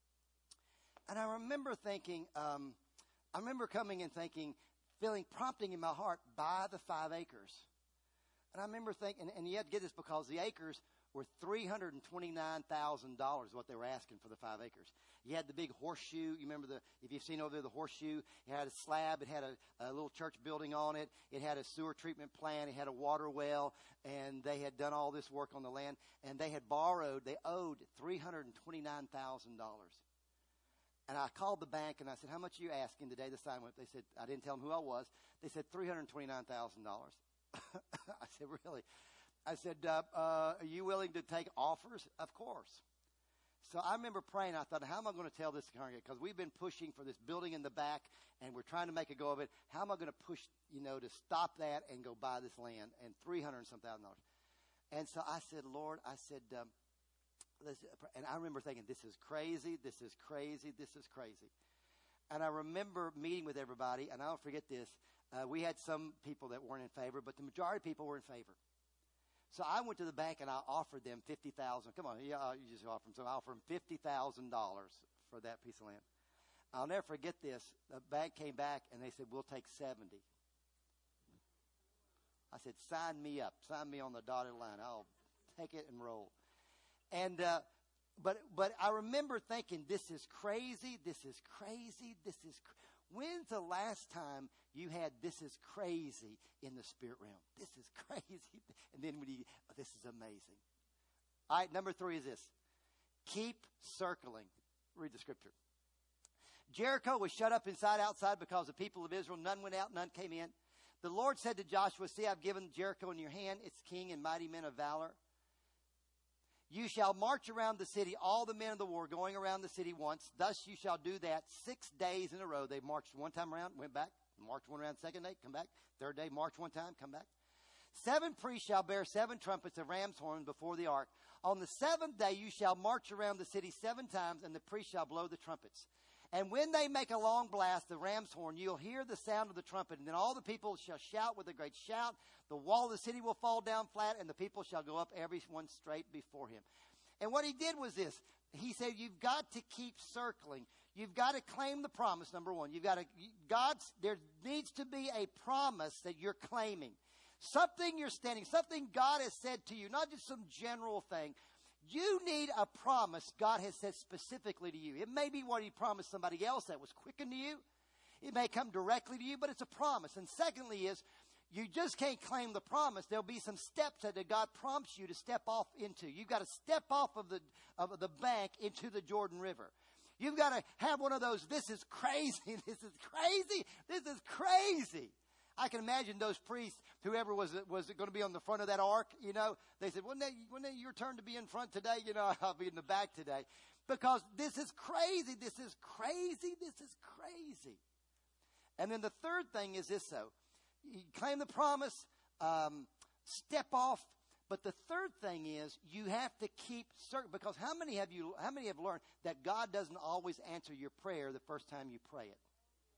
And I remember thinking, um, I remember coming and thinking, feeling prompting in my heart, buy the five acres. And I remember thinking, and, and you had to get this because the acres were three hundred twenty-nine thousand dollars what they were asking for the five acres. You had the big horseshoe. You remember the, if you've seen over there, the horseshoe. It had a slab. It had a, a little church building on it. It had a sewer treatment plant. It had a water well. And they had done all this work on the land. And they had borrowed, they owed three hundred twenty-nine thousand dollars. And I called the bank and I said, how much are you asking today? The sign went. They said, I didn't tell them who I was. They said three hundred twenty-nine thousand dollars. I said, really? I said, uh, uh, are you willing to take offers? Of course. So I remember praying. I thought, how am I going to tell this congregation? Because we've been pushing for this building in the back, and we're trying to make a go of it. How am I going to push, you know, to stop that and go buy this land? And three hundred and some thousand dollars. And so I said, Lord, I said, um, let's, and I remember thinking, this is crazy. This is crazy. This is crazy. And I remember meeting with everybody, and I'll forget this. Uh, we had some people that weren't in favor, but the majority of people were in favor. So I went to the bank and I offered them fifty thousand dollars. Come on, yeah, you just offer them. So I offered them fifty thousand dollars for that piece of land. I'll never forget this. The bank came back and they said, we'll take seventy. I said, sign me up. Sign me on the dotted line. I'll take it and roll. And, uh, but, but I remember thinking, this is crazy. This is crazy. This is crazy. When's the last time you had this is crazy in the spirit realm? This is crazy. And then when you, oh, this is amazing. All right, number three is this. Keep circling. Read the scripture. Jericho was shut up inside outside because the people of Israel, none went out, none came in. The Lord said to Joshua, see, I've given Jericho in your hand, its king and mighty men of valor. You shall march around the city, all the men of the war going around the city once. Thus you shall do that six days in a row. They marched one time around, went back, marched one around the second day, come back. Third day, march one time, come back. Seven priests shall bear seven trumpets of ram's horn before the ark. On the seventh day you shall march around the city seven times, and the priests shall blow the trumpets. And when they make a long blast, the ram's horn, you'll hear the sound of the trumpet. And then all the people shall shout with a great shout. The wall of the city will fall down flat, and the people shall go up, every one straight before him. And what he did was this. He said, you've got to keep circling. You've got to claim the promise, number one. You've got to, God's, there needs to be a promise that you're claiming. Something you're standing, something God has said to you, not just some general thing. You need a promise God has said specifically to you. It may be what he promised somebody else that was quickened to you. It may come directly to you, but it's a promise. And secondly is, you just can't claim the promise. There'll be some steps that God prompts you to step off into. You've got to step off of the of the bank into the Jordan River. You've got to have one of those, this is crazy, this is crazy, this is crazy. I can imagine those priests, whoever was was going to be on the front of that ark, you know, they said, wasn't that, wasn't that your turn to be in front today? You know, I'll be in the back today. Because this is crazy, this is crazy, this is crazy. And then the third thing is this, though. You claim the promise, um, step off. But the third thing is you have to keep certain, because how many have you, how many have learned that God doesn't always answer your prayer the first time you pray it?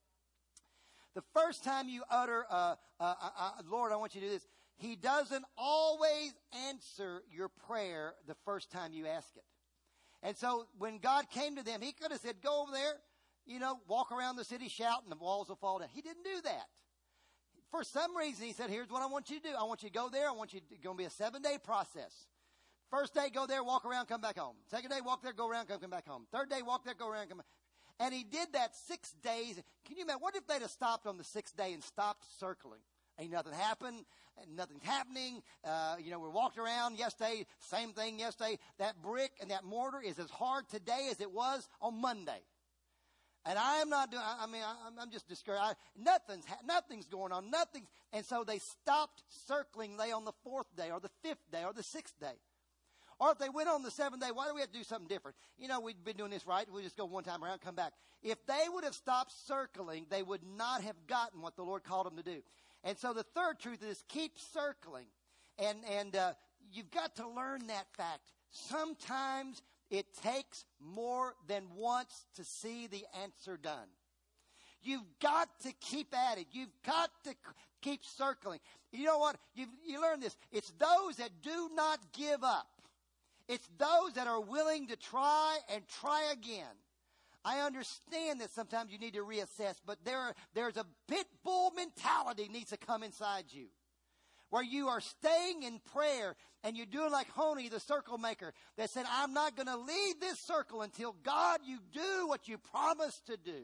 The first time you utter, uh, uh, uh, uh, Lord, I want you to do this. He doesn't always answer your prayer the first time you ask it. And so when God came to them, he could have said, go over there, you know, walk around the city shouting, the walls will fall down. He didn't do that. For some reason, he said, here's what I want you to do. I want you to go there. I want you to, it's going to be a seven-day process. First day, go there, walk around, come back home. Second day, walk there, go around, come, come back home. Third day, walk there, go around, come back. And he did that six days. Can you imagine? What if they'd have stopped on the sixth day and stopped circling? Ain't nothing happened. Nothing's happening. Uh, you know, we walked around yesterday. Same thing yesterday. That brick and that mortar is as hard today as it was on Monday. And I am not doing, I mean, I, I'm just discouraged. I, nothing's, nothing's going on. Nothing's. And so they stopped circling, they on the fourth day or the fifth day or the sixth day. Or if they went on the seventh day, why do we have to do something different? You know, we've been doing this right. We just go one time around, come back. If they would have stopped circling, they would not have gotten what the Lord called them to do. And so the third truth is keep circling. And, and, uh, you've got to learn that fact. Sometimes it takes more than once to see the answer done. You've got to keep at it. You've got to keep circling. You know what? You you learn this. It's those that do not give up. It's those that are willing to try and try again. I understand that sometimes you need to reassess, but there there's a pit bull mentality needs to come inside you, where you are staying in prayer and you're doing like Honey, the circle maker, that said, I'm not going to leave this circle until, God, you do what you promised to do.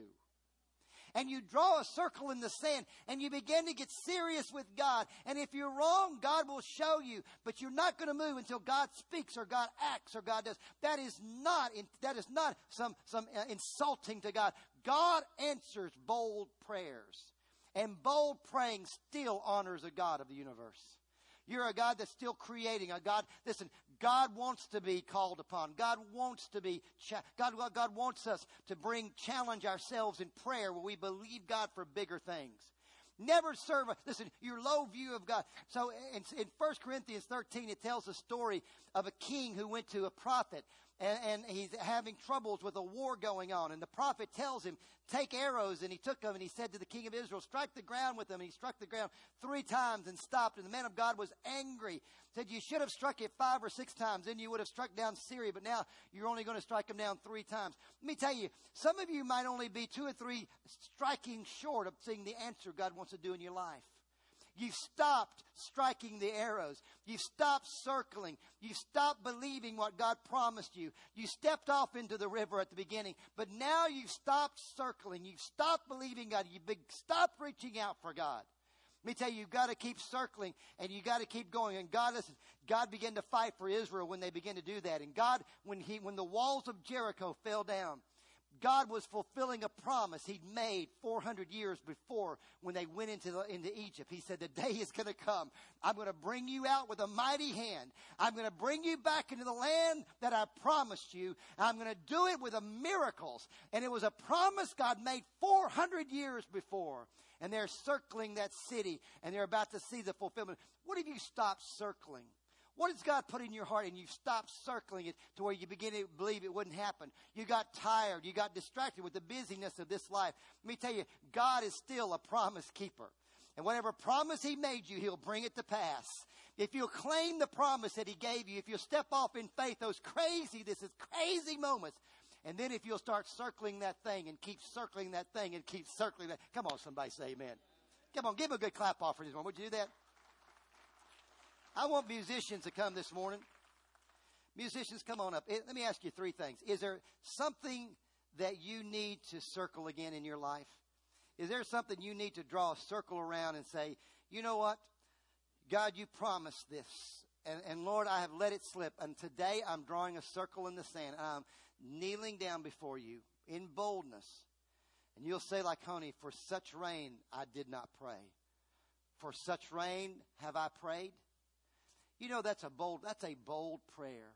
And you draw a circle in the sand and you begin to get serious with God. And if you're wrong, God will show you, but you're not going to move until God speaks or God acts or God does. That is not, that is not some, some uh, insulting to God. God answers bold prayers. And bold praying still honors a God of the universe. You're a God that's still creating. A God, listen, God wants to be called upon. God wants to be, cha- God, God wants us to bring, challenge ourselves in prayer where we believe God for bigger things. Never serve, a, listen, your low view of God. So in, in First Corinthians thirteen, it tells a story of a king who went to a prophet. And, and he's having troubles with a war going on. And the prophet tells him, take arrows. And he took them and he said to the king of Israel, strike the ground with them. And he struck the ground three times and stopped. And the man of God was angry. Said, you should have struck it five or six times. Then you would have struck down Syria. But now you're only going to strike them down three times. Let me tell you, some of you might only be two or three striking short of seeing the answer God wants to do in your life. You've stopped striking the arrows. You've stopped circling. You've stopped believing what God promised you. You stepped off into the river at the beginning, but now you've stopped circling. You've stopped believing God. You've stopped reaching out for God. Let me tell you, you've got to keep circling and you got to keep going. And God, listen, God began to fight for Israel when they began to do that. And God, when he, when the walls of Jericho fell down, God was fulfilling a promise he'd made four hundred years before when they went into, the, into Egypt. He said, the day is going to come. I'm going to bring you out with a mighty hand. I'm going to bring you back into the land that I promised you. I'm going to do it with a miracles. And it was a promise God made four hundred years before. And they're circling that city and they're about to see the fulfillment. What if you stop circling? What has God put in your heart and you've stopped circling it to where you begin to believe it wouldn't happen? You got tired. You got distracted with the busyness of this life. Let me tell you, God is still a promise keeper. And whatever promise he made you, he'll bring it to pass. If you'll claim the promise that he gave you, if you'll step off in faith, those crazy, this is crazy moments. And then if you'll start circling that thing and keep circling that thing and keep circling that. Come on, somebody say amen. Come on, give him a good clap off for this one. Would you do that? I want musicians to come this morning. Musicians, come on up. Let me ask you three things. Is there something that you need to circle again in your life? Is there something you need to draw a circle around and say, you know what? God, you promised this. And, and Lord, I have let it slip. And today I'm drawing a circle in the sand. I'm kneeling down before you in boldness. And you'll say like Honey, for such rain I did not pray. For such rain have I prayed. You know, that's a bold, that's a bold prayer.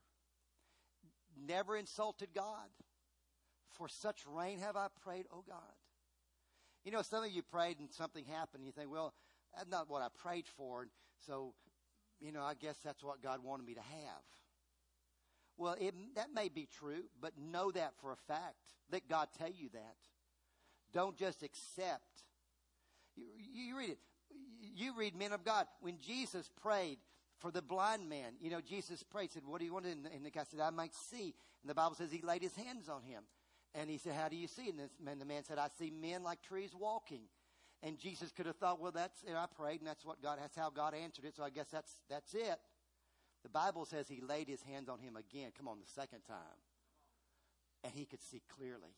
Never insulted God. For such rain have I prayed, oh God. You know, some of you prayed and something happened. And you think, well, that's not what I prayed for. And so, you know, I guess that's what God wanted me to have. Well, it, that may be true, but know that for a fact. Let God tell you that. Don't just accept. You, you read it. You read men of God. When Jesus prayed for the blind man, you know, Jesus prayed, said, what do you want? And the guy said, I might see. And the Bible says he laid his hands on him. And he said, how do you see? And, this, and the man said, I see men like trees walking. And Jesus could have thought, well, that's it. I prayed, and that's what God, that's how God answered it. So I guess that's that's it. The Bible says he laid his hands on him again. Come on, the second time, and he could see clearly.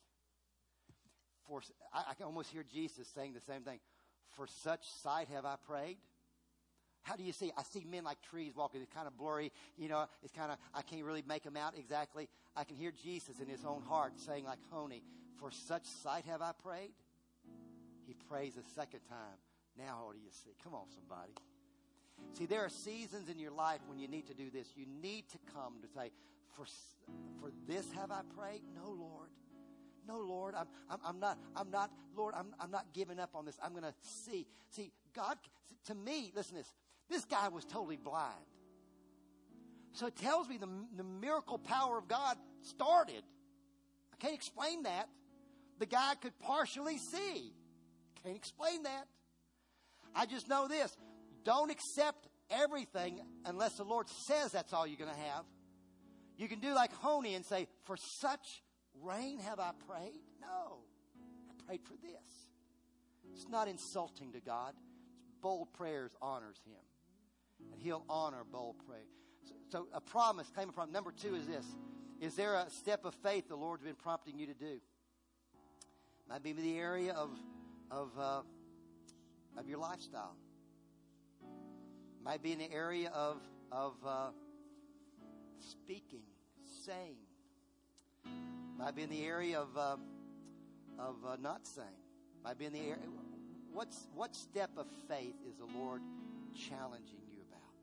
For I, I can almost hear Jesus saying the same thing. For such sight have I prayed. How do you see? I see men like trees walking. It's kind of blurry. You know, it's kind of, I can't really make them out exactly. I can hear Jesus in his own heart saying like Honey, for such sight have I prayed. He prays a second time. Now what do you see? Come on, somebody. See, there are seasons in your life when you need to do this. You need to come to say, for, for this have I prayed? No, Lord. No, Lord, I'm, I'm, I'm not, I'm not, Lord, I'm, I'm not giving up on this. I'm going to see. See, God, to me, listen to this. This guy was totally blind. So it tells me the, the miracle power of God started. I can't explain that. The guy could partially see. Can't explain that. I just know this. Don't accept everything unless the Lord says that's all you're going to have. You can do like Honey and say, for such rain have I prayed? No. I prayed for this. It's not insulting to God. It's bold prayers honors him. And he'll honor bold prayer. So, so a promise, claim a promise. Number two is this. Is there a step of faith the Lord's been prompting you to do? Might be in the area of of uh, of your lifestyle. Might be in the area of of uh, speaking, saying. Might be in the area of uh, of uh, not saying. Might be in the area. What's what step of faith is the Lord challenging you about?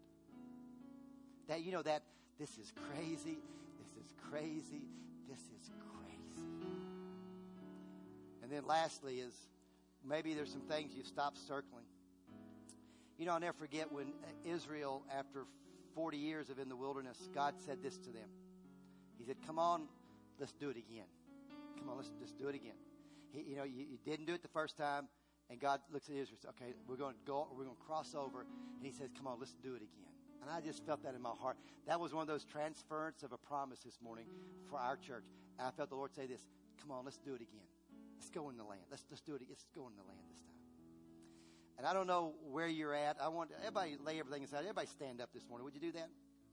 That you know that this is crazy. This is crazy. This is crazy. And then lastly is maybe there's some things you've stopped circling. You know, I'll never forget when Israel, after forty years of in the wilderness, God said this to them. He said, come on, let's do it again. Come on, let's just do it again. He, you know, you, you didn't do it the first time, and God looks at Israel and says, okay, we're going to go, we're going to cross over. And he says, come on, let's do it again. And I just felt that in my heart. That was one of those transference of a promise this morning for our church. And I felt the Lord say this, come on, let's do it again. Let's go in the land. Let's, let's do it again. Let's go in the land this time. And I don't know where you're at. I want everybody lay everything aside. Everybody stand up this morning. Would you do that?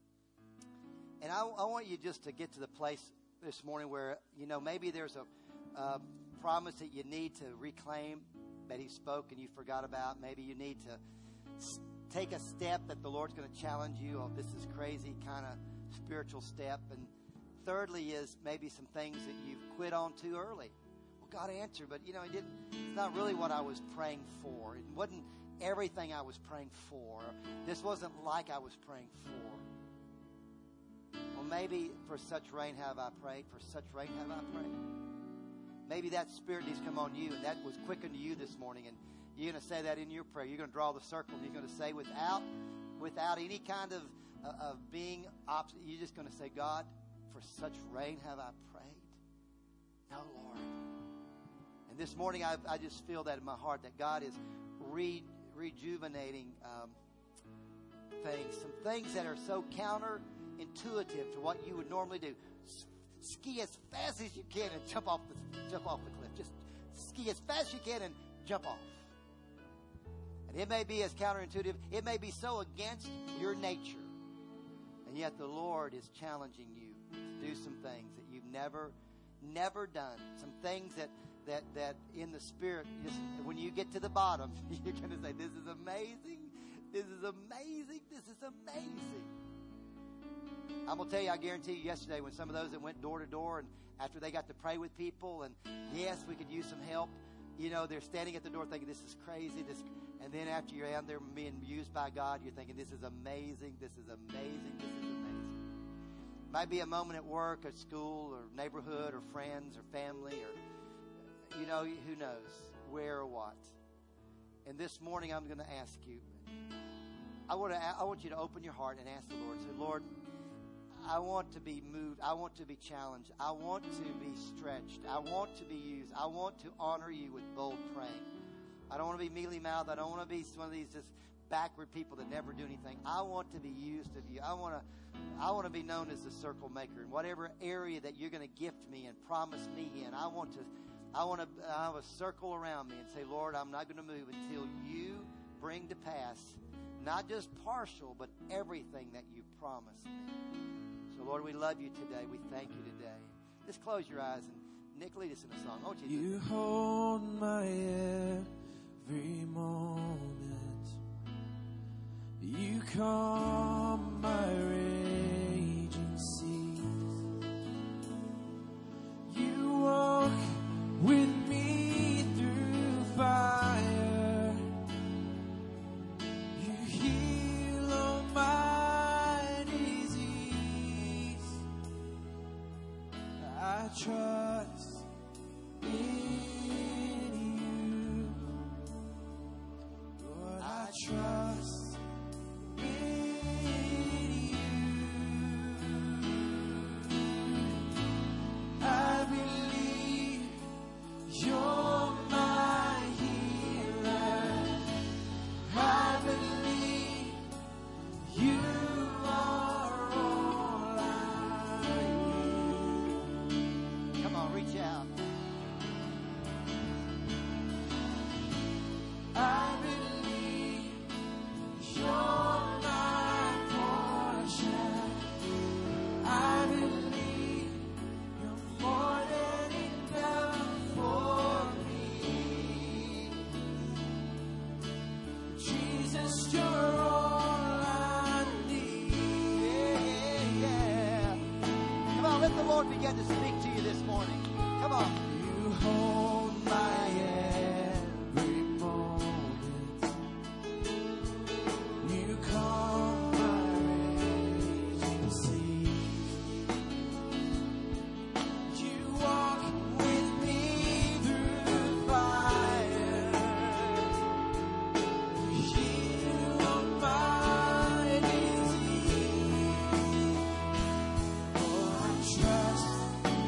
And I, I want you just to get to the place this morning where, you know, maybe there's a uh, promise that you need to reclaim that he spoke and you forgot about. Maybe you need to s- take a step that the Lord's going to challenge you. Oh, this is crazy kind of spiritual step. And thirdly is maybe some things that you've quit on too early. Well, God answered, but, you know, he didn't. It's not really what I was praying for. It wasn't everything I was praying for. This wasn't like I was praying for. Well, maybe for such rain have I prayed. For such rain have I prayed. Maybe that spirit needs to come on you, and that was quickened to you this morning. And you're going to say that in your prayer. You're going to draw the circle, and you're going to say without, without any kind of uh, of being opposite. You're just going to say, God, for such rain have I prayed. No, Lord. And this morning, I, I just feel that in my heart that God is re, rejuvenating um, things, some things that are so counterintuitive to what you would normally do. S- ski as fast as you can and jump off the jump off the cliff. Just ski as fast as you can and jump off. And it may be as counterintuitive. It may be so against your nature And yet the Lord is challenging you to do some things that you've never, never done. Some things that, that, that in the Spirit, just, when you get to the bottom, you're going to say, this is amazing. This is amazing. This is amazing. I'm going to tell you, I guarantee you yesterday when some of those that went door to door and after they got to pray with people and yes, we could use some help, you know, they're standing at the door thinking this is crazy. This, and then after you're out there being used by God, you're thinking this is amazing. This is amazing. This is amazing. Might be a moment at work or school or neighborhood or friends or family or, you know, who knows where or what. And this morning I'm going to ask you, I want to, I want you to open your heart and ask the Lord. Say, Lord, I want to be moved. I want to be challenged. I want to be stretched. I want to be used. I want to honor you with bold praying. I don't want to be mealy-mouthed. I don't want to be one of these just backward people that never do anything. I want to be used of you. I want to, I want to be known as the circle maker in whatever area that you're going to gift me and promise me in. I want to, I want to have a circle around me and say, Lord, I'm not going to move until you bring to pass not just partial, but everything that you promised me. So, Lord, we love you today. We thank you today. Just close your eyes and Nick, lead us in a song. I want you to You hold my every moment. You calm my raging seas. You walk with me through fire. You heal all my disease. I trust in you. Lord, I trust in you. I believe you're my healer. I believe you are all I need. come on, reach out. I believe you're my portion. I believe you're more than enough for me. Jesus, you're all I need. Yeah, yeah, yeah. Come on, let the Lord begin to speak to you this morning. Come on. You hold my every moment. You calm my raging seas. You walk with me through fire. You heal all my disease. Oh, I trust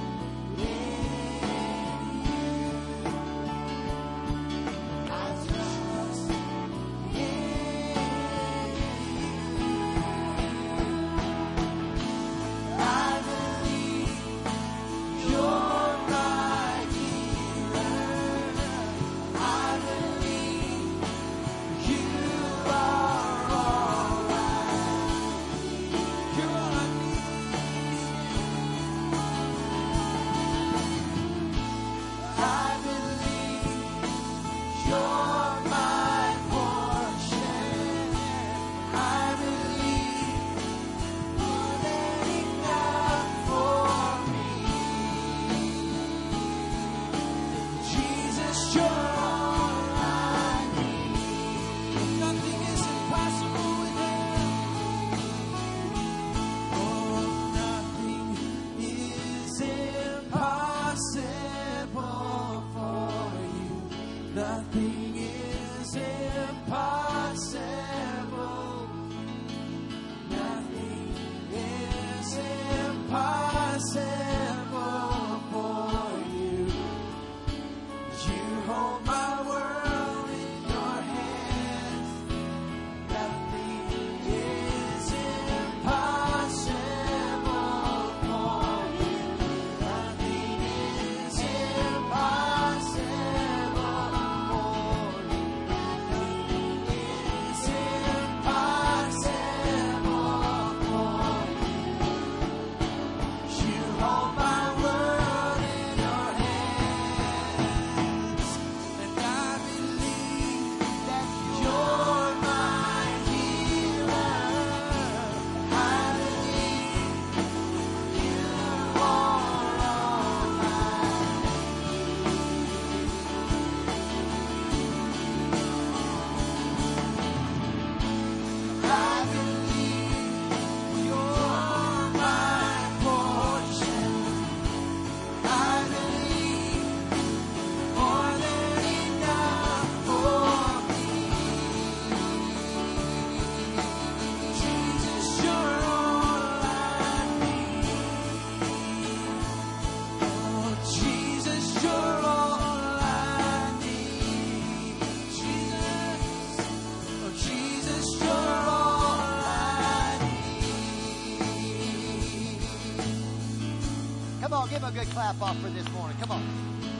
Come on, give him a good clap off for this morning. Come on.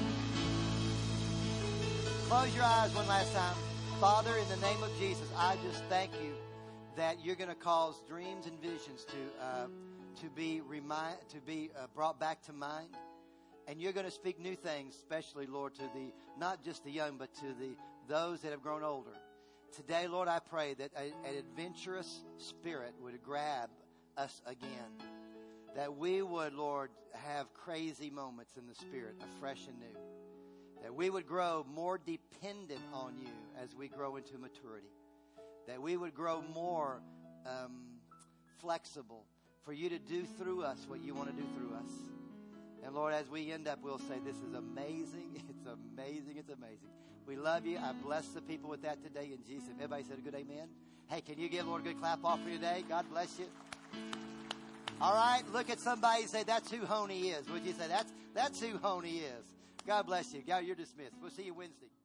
Close your eyes one last time. Father, in the name of Jesus, I just thank you that you're going to cause dreams and visions to uh, to be remind to be uh, brought back to mind, and you're going to speak new things, especially, Lord, to the not just the young, but to the those that have grown older. Today, Lord, I pray that a, an adventurous spirit would grab us again, that we would, Lord, have crazy moments in the Spirit, afresh and new, that we would grow more dependent on you as we grow into maturity, that we would grow more um, flexible for you to do through us what you want to do through us. And Lord, as we end up, we'll say, this is amazing, it's amazing, it's amazing. We love you. I bless the people with that today in Jesus' name. Everybody said a good amen. Hey, can you give Lord a good clap off for you today? God bless you. All right, look at somebody and say, that's who Honey is. Would you say, that's, that's who Honey is? God bless you. God, you're dismissed. We'll see you Wednesday.